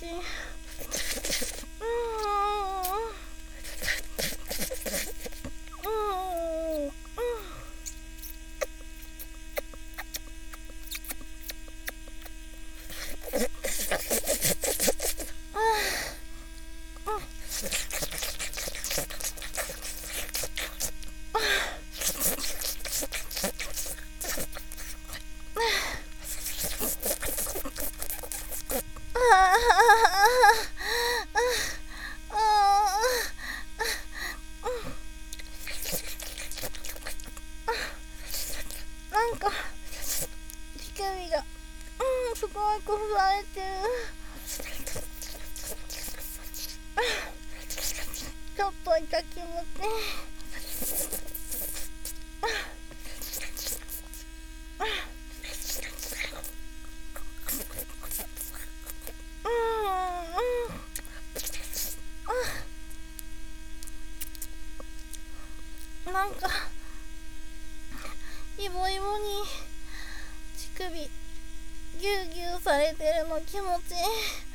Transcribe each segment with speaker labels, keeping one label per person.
Speaker 1: なんか乳首がすごいこすられてる。ちょっと痛気持ちいい。なんかイボイボに乳首ギュウギュウされてるの気持ちいい。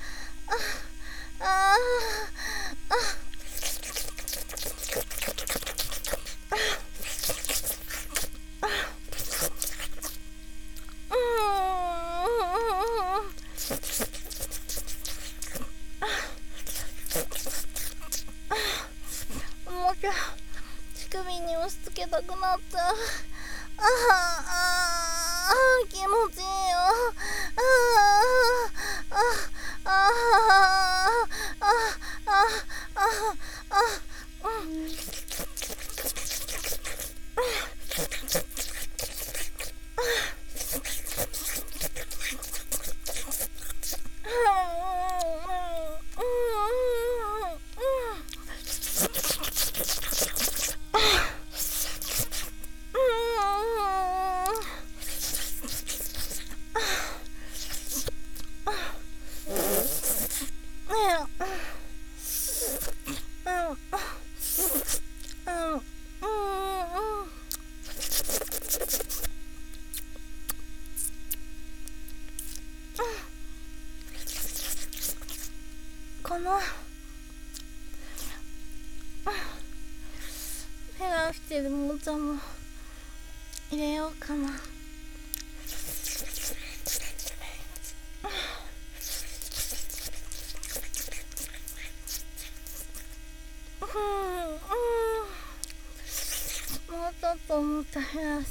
Speaker 1: もう乳首に押し付けたくなっちゃう。気持ちいいよ。このフェラしてるおもちゃも入れようかな。もうちょっとおもちゃ減らして。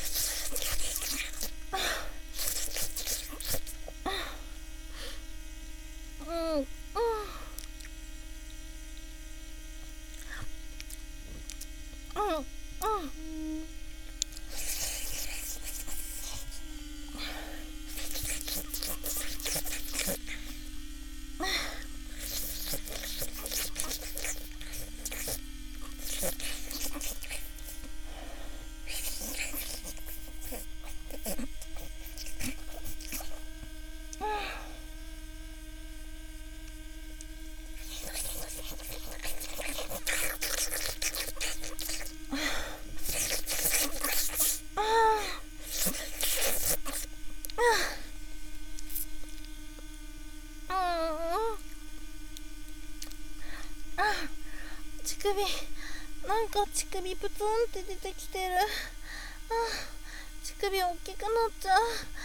Speaker 1: 乳首なんか乳首プツンって出てきてる。乳首大きくなっちゃう。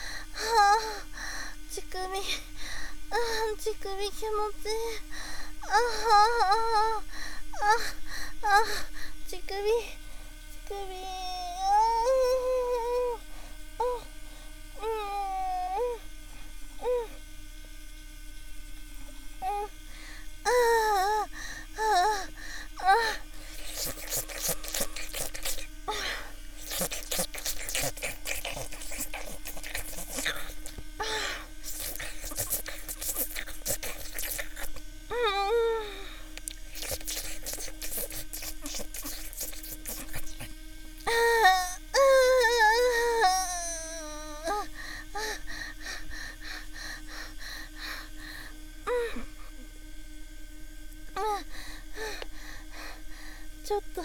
Speaker 1: 乳首乳首気持ちいい。乳首ちょっと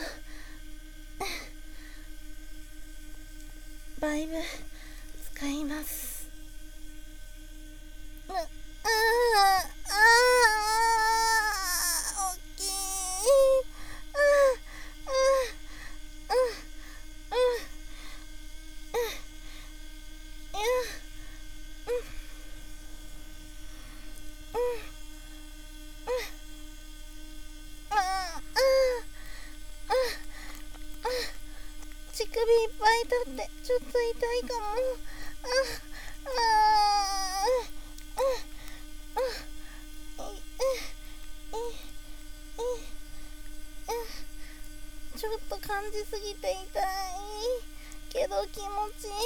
Speaker 1: バイブ使います。 だってちょっと痛いかも。ちょっと感じすぎて痛いけど気持ちいい。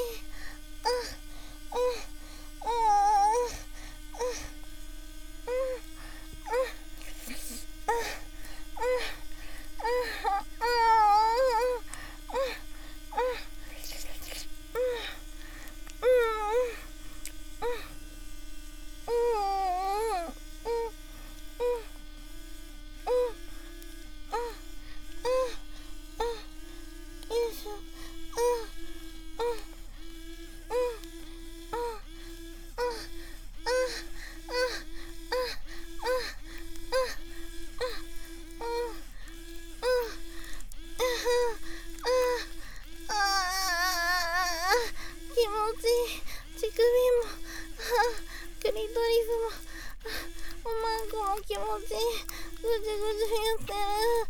Speaker 1: クリトリスもおまんこも気持ちいい。ぐじゅぐじゅやってる。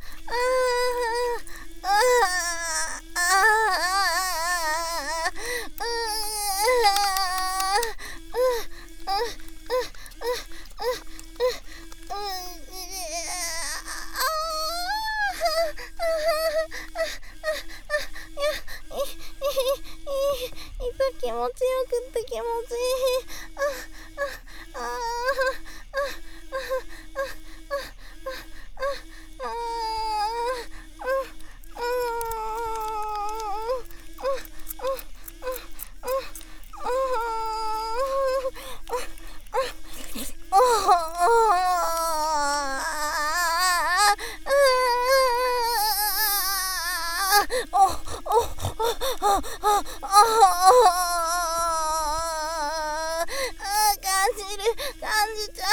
Speaker 1: 気持ちよくって気持ちいい。感じちゃう。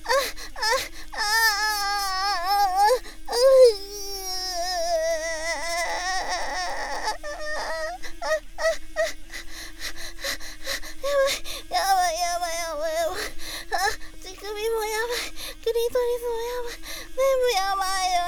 Speaker 1: やばい。乳首もやばい。クリトリスもやばい。全部やばいよ。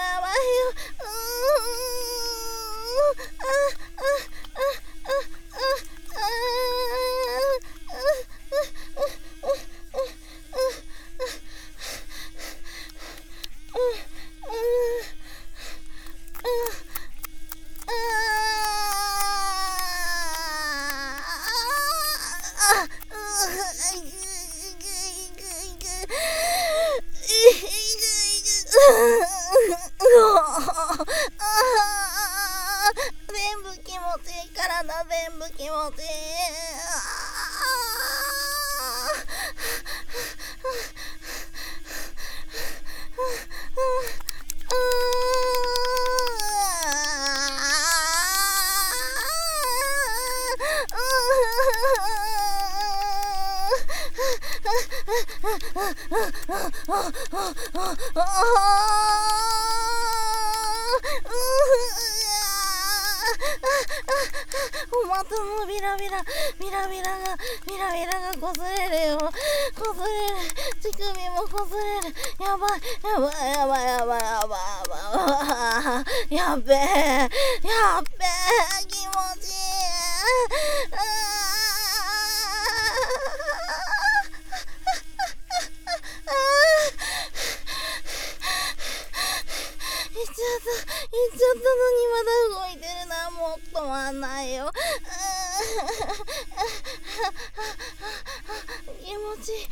Speaker 1: 全部気持ちいい。体全部気持ちいい。またもビラビラがこすれるよ。乳首もこすれる。やばい。やべえ気持ちいい。行っちゃったのにまだ動いてるな。もう止まんないよ。気持ちいい。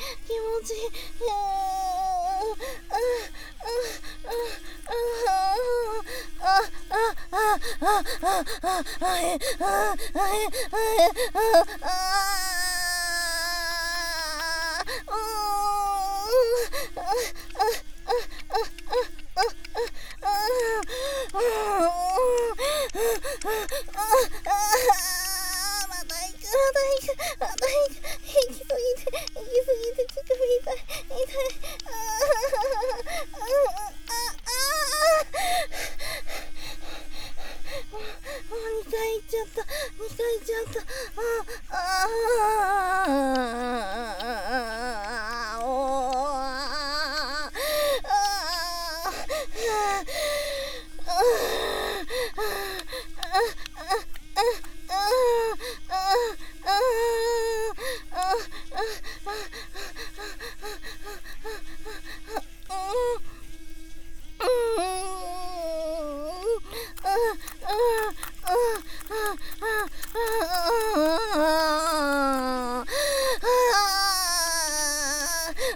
Speaker 1: また行く。行きすぎて乳首痛い。もう2回行っちゃった。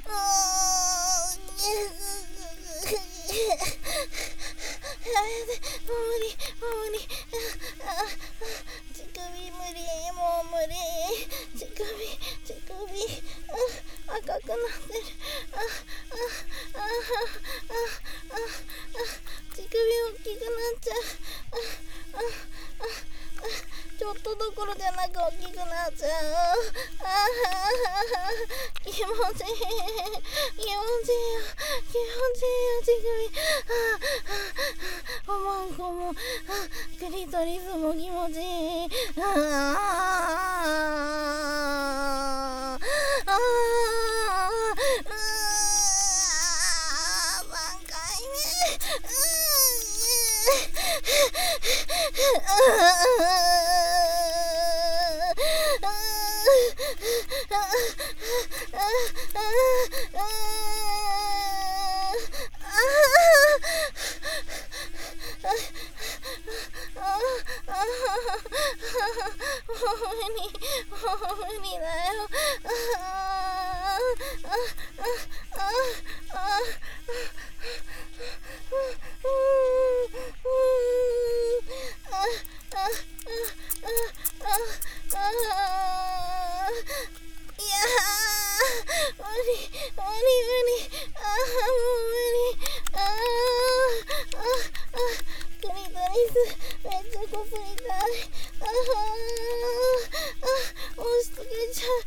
Speaker 1: やめて、もう無理、乳首無理、もう無理、乳首、赤くなってる、乳首大きくなっちゃう、ちょっとどころじゃなく大きくなっちゃう、気持ちいいよ、乳首、おまんこも、クリトリスも気持ちいい、3回目、もう無理だよ。めっちゃこすりたい。押しつけちゃ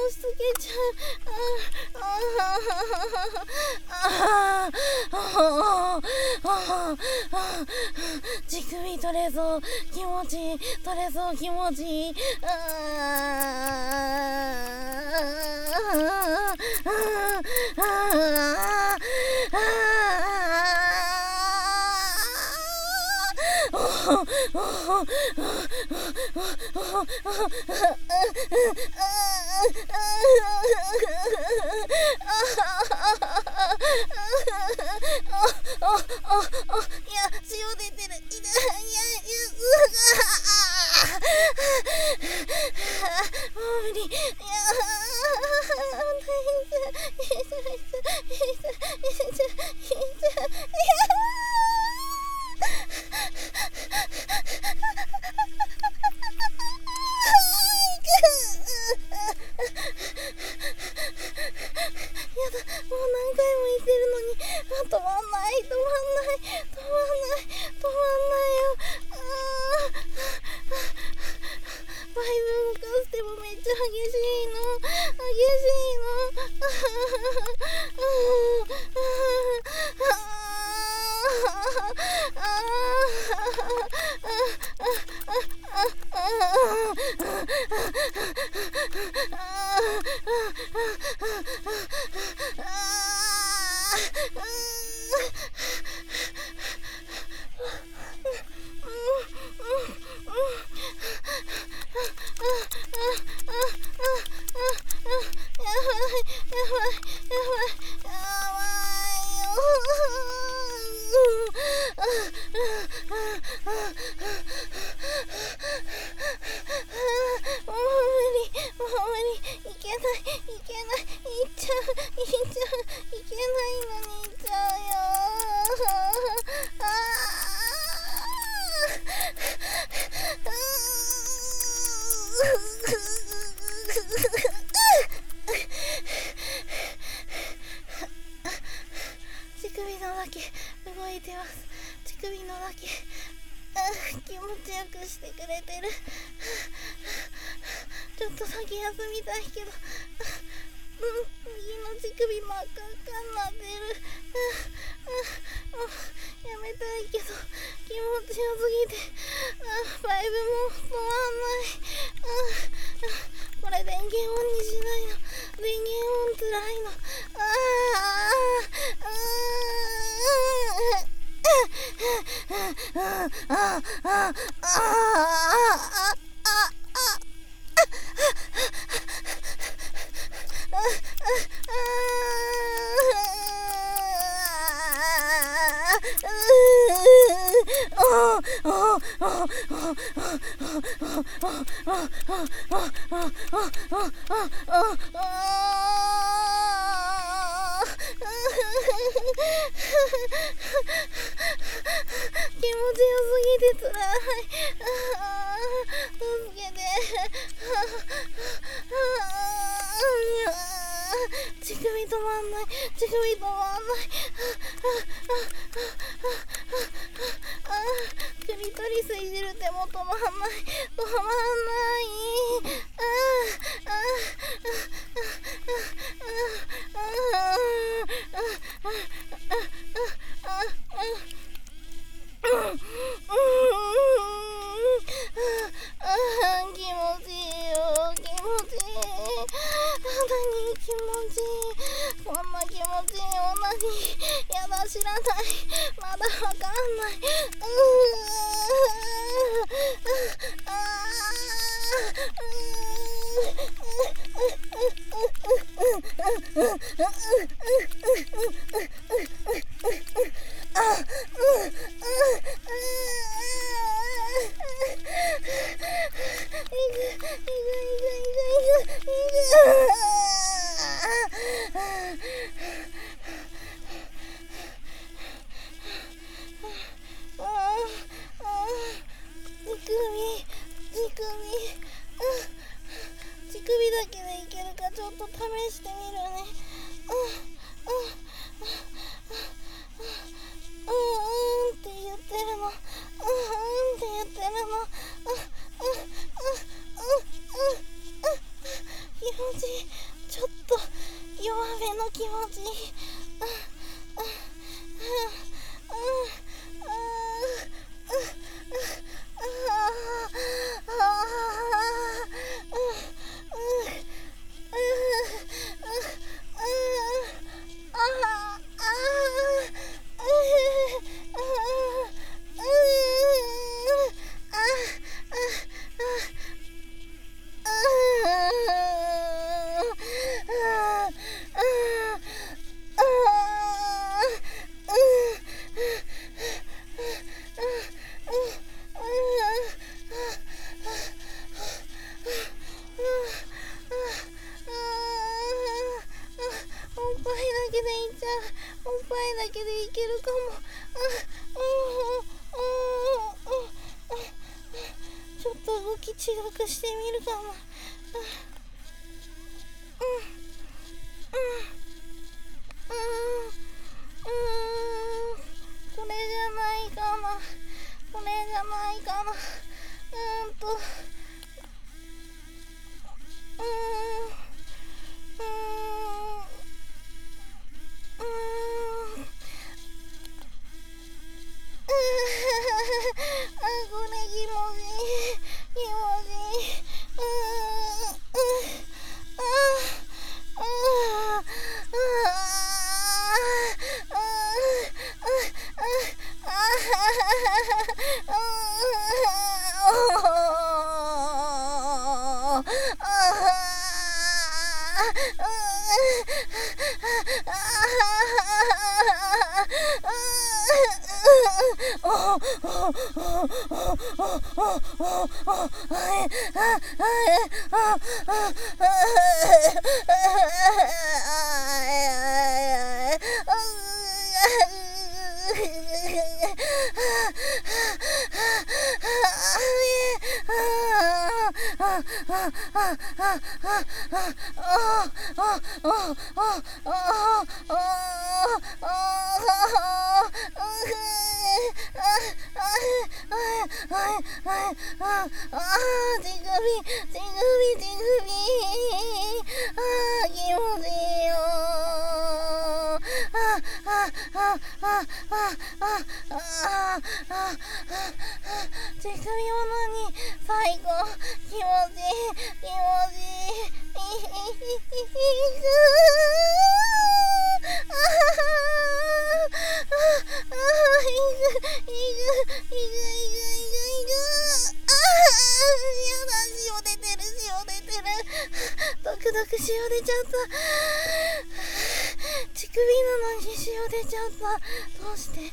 Speaker 1: う。乳首取れそう、気持ちいい。取れそう、気持ちいい。いや、塩出てる。もう無理。いや止まんないよ。バイブ動かしてもめっちゃ激しいの。乳首のだけ動いてます。乳首のだけ気持ちよくしてくれてる。ちょっと先休みたいけど、右の乳首真っ赤っかになってる。やめたいけど気持ちよすぎてバイブも止まんない。これ電源オンにしないの。電源オンつらいの。 気持ちよすぎてつらい。助けて。乳首止まんない。乳首止まんない。クリトリスいじる手も止まんない。止まんない。気持ちいいよ。気持ちいい。何気持ちいい。こんな気持ちいいよ。何やだ、知らない。まだわかんない。乳首だけでいけるかちょっと試してみるね。って言ってるの。って言ってるの。気持ちいい。ちょっと弱めの気持ちいい。おっぱいだけでいけるかも。ちょっと動き違くしてみるかな。これじゃないかな。これじゃないかな。これ気持ちいい。気持ちいい。乳首も何最高気持ちいい気持ちいいドクドク塩出ちゃった乳首なのに塩出ちゃったどうして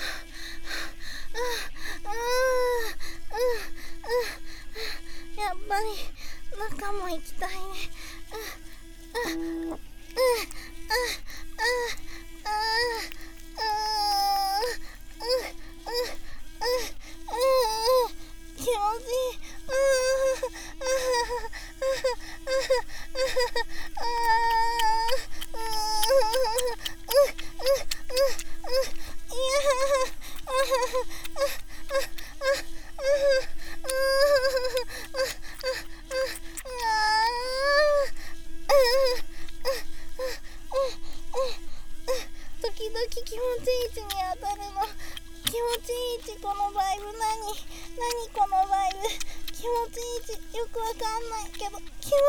Speaker 1: やっぱぱり中も行きたいね。気持ちいい。時々気持ちいい位置に当たるの。気持ちいい位置、このバイブ何このバイブ。気持ちいい位置よくわかんないけど気持ちいい。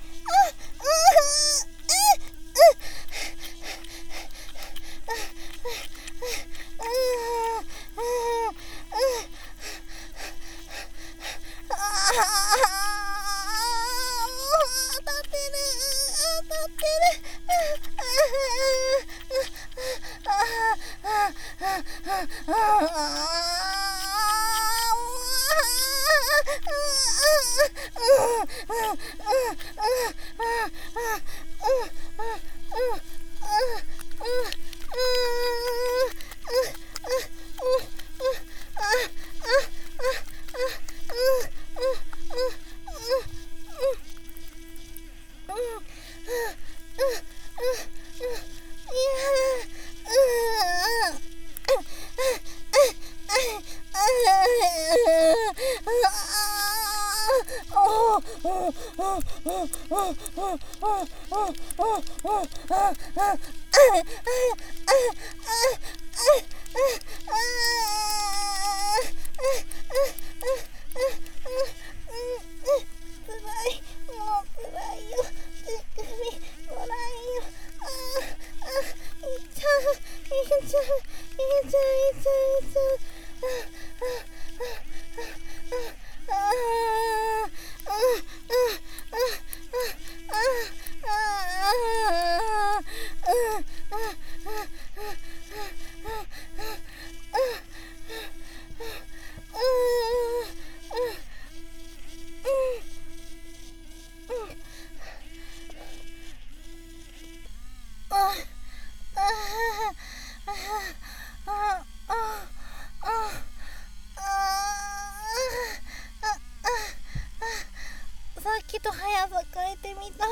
Speaker 1: さっきと速さ変えてみた。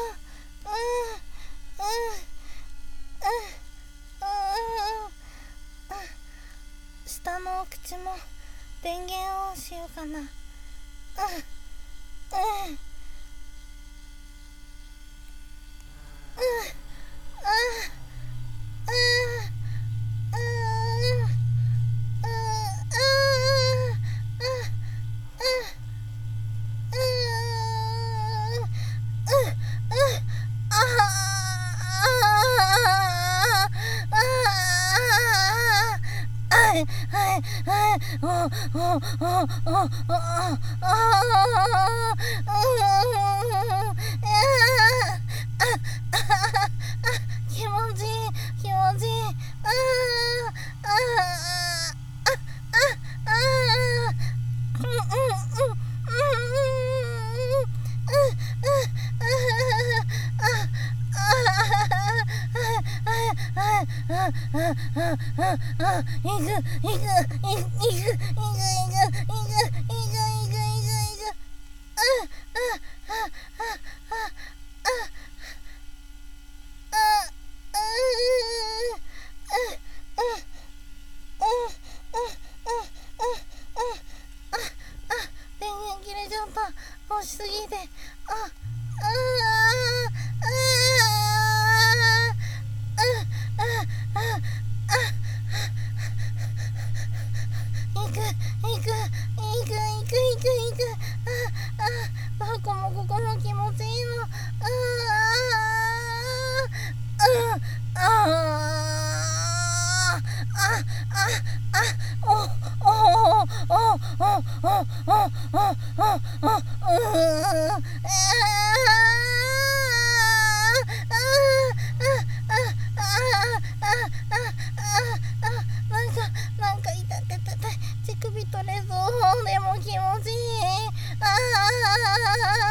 Speaker 1: 下のお口も電源オンしようかな。気持ちいい気持ちいい。電源切れちゃった。押しすぎて。どこもここも気持ちいいの。なんか痛い。乳首取れそう。でも気持ちいい。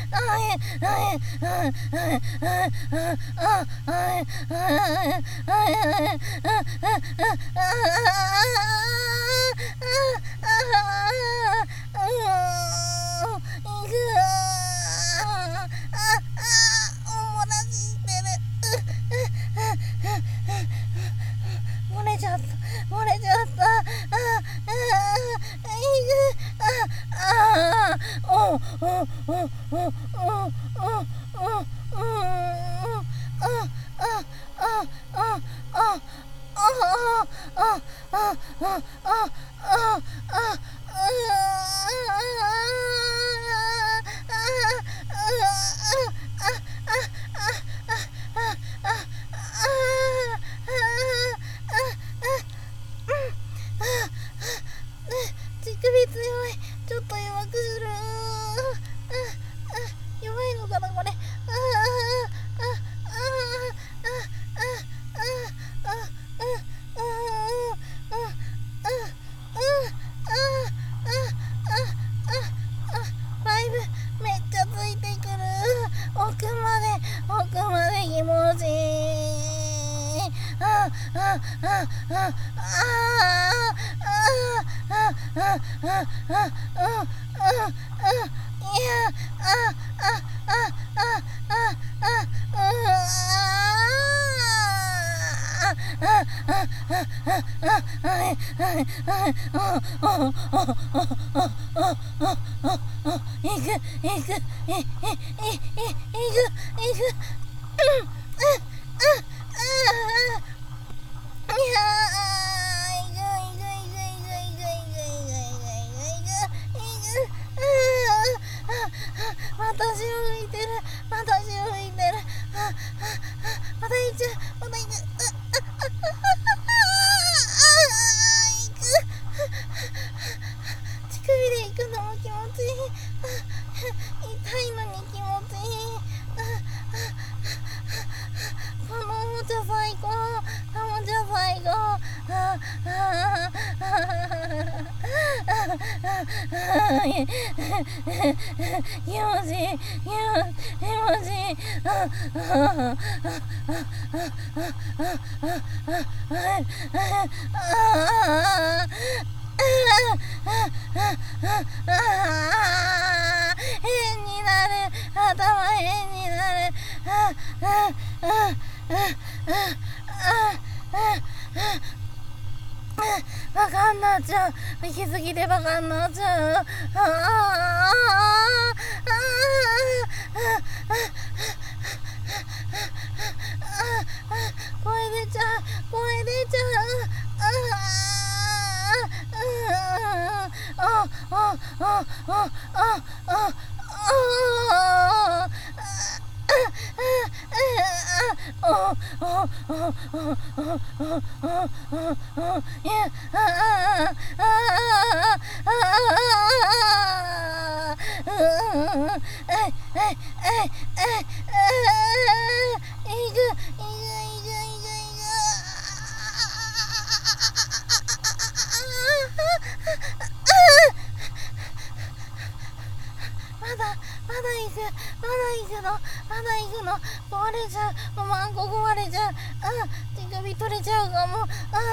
Speaker 1: 漏れちゃった。乳首強い。ちょっと弱くする。弱いのかなこれ。パイプめっちゃついてくる。奥まで気持ちいい。私を浮いてる。また行っちゃう。乳首で行くのも気持ちいい。痛いのに気持ちいい。このおもちゃ最高。気持ちいい。変になる。頭変になる。バカになっちゃう。行き過ぎでバカになっちゃう。声出ちゃう。まだ行くの。壊れちゃう。おまんこ壊れちゃう。乳首取れちゃうかも。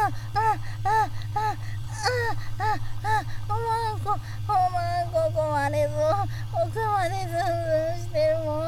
Speaker 1: おまんこ壊れそう。奥までズンズンしてるもん。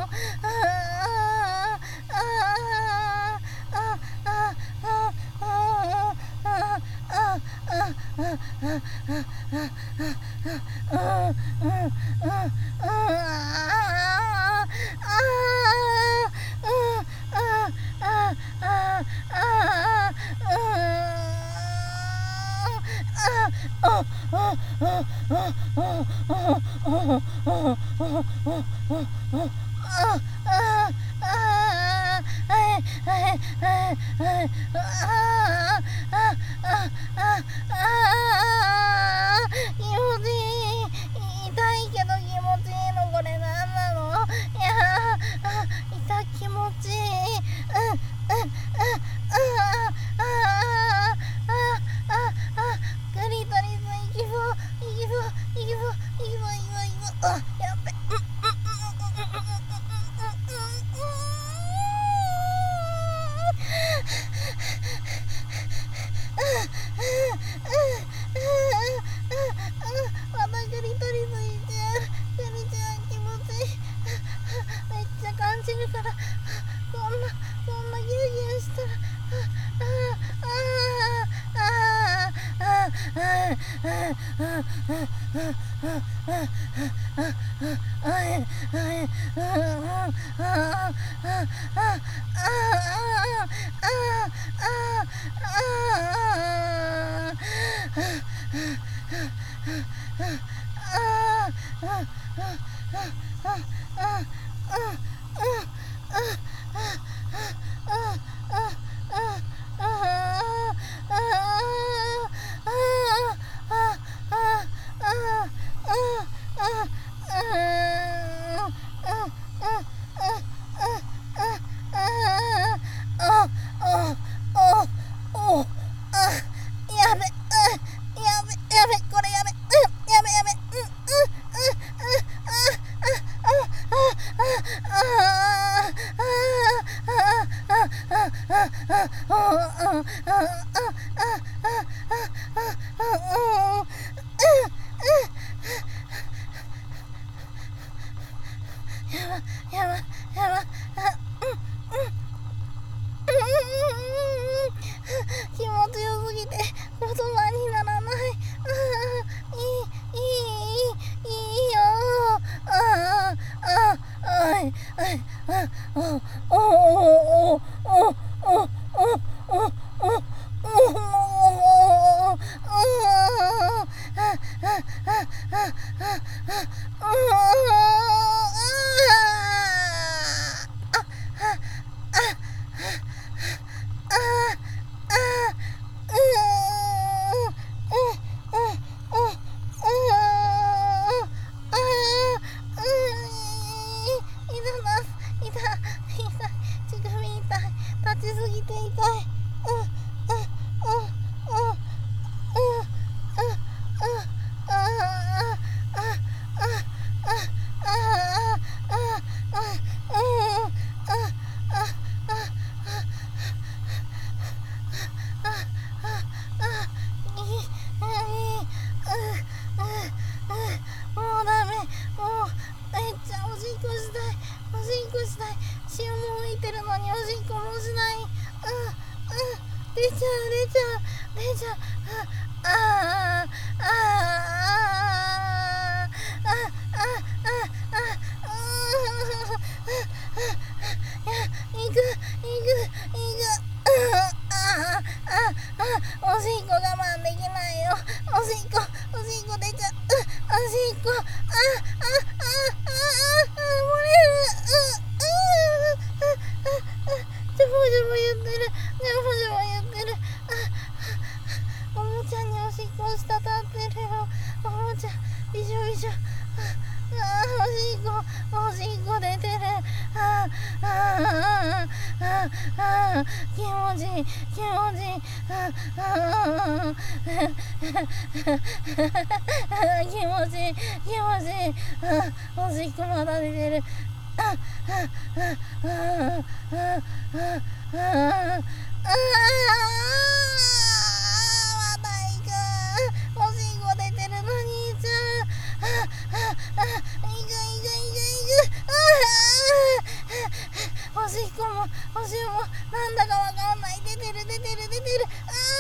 Speaker 1: 気持ちよすぎて言葉にならない。いいよ。立ちすぎて痛い。もうダメ。もうめっちゃおしっこしたい。おしっこしたい。塩も浮いてるのにおしっこもしない。出ちゃう。行く。おしっこ我慢できないよ。おしっこ出ちゃう。おしっこ。漏れる。ジャボ言ってる。おもちゃにおしっこしたたってるよ。おもちゃびしょびしょ。おしっこ出てる。気持ちいい。おしっこまだ出てる。また行く。おしっこ出てるのにちゃん。行く。おしっこもおしっこもなんだかわかんない。出てる。